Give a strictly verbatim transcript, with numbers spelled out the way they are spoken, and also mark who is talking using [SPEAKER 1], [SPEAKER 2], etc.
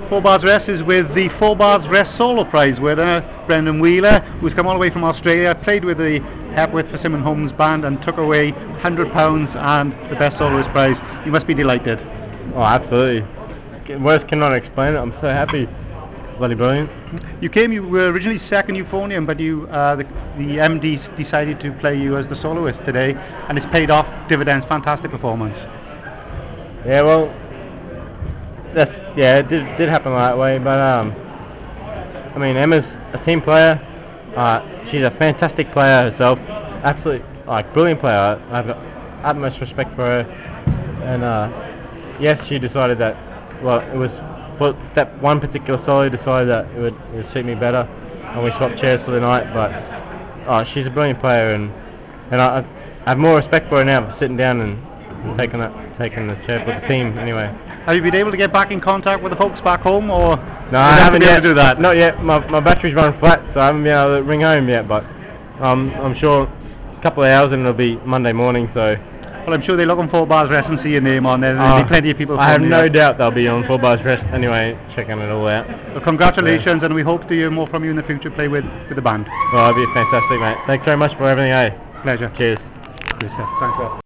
[SPEAKER 1] Four Bars Rest is with the Four Bars Rest Solo Prize winner, Brendan Wheeler, who's come all the way from Australia, played with the Hepworth Persimmon Homes Band and took away one hundred pounds and the Best Soloist Prize. You must be delighted.
[SPEAKER 2] Oh, absolutely. Words cannot explain it. I'm so happy. Bloody brilliant.
[SPEAKER 1] You came, you were originally second euphonium, but you, uh, the, the M D decided to play you as the soloist today, and it's paid off dividends. Fantastic performance.
[SPEAKER 2] Yeah, well, that's yeah, it did did happen that way, but um, I mean, Emma's a team player. Uh, she's a fantastic player herself. Absolute, like, brilliant player. I've got utmost respect for her, and uh, yes, she decided that. Well, it was for that one particular solo decided that it would, it would suit me better, and we swapped chairs for the night. But oh, she's a brilliant player, and and I, I have more respect for her now for sitting down and taking that taking the chair for the team. Anyway.
[SPEAKER 1] Have you been able to get back in contact with the folks back home, or
[SPEAKER 2] no, I haven't
[SPEAKER 1] been
[SPEAKER 2] yet.
[SPEAKER 1] able to do that?
[SPEAKER 2] Not yet. My my battery's run flat, so I haven't been able to ring home yet. But um, I'm sure a couple of hours and it'll be Monday morning. So.
[SPEAKER 1] Well, I'm sure they look on Four Bars Rest and see your name on there. There'll
[SPEAKER 2] uh,
[SPEAKER 1] be plenty of people.
[SPEAKER 2] I have no
[SPEAKER 1] you.
[SPEAKER 2] doubt they'll be on Four Bars Rest anyway, checking it all out.
[SPEAKER 1] Well, congratulations, yeah. And we hope to hear more from you in the future. Play with with the band.
[SPEAKER 2] Well, that'll be fantastic, mate. Thanks very much for everything, eh?
[SPEAKER 1] Pleasure.
[SPEAKER 2] Cheers.
[SPEAKER 1] Cheers. Thanks.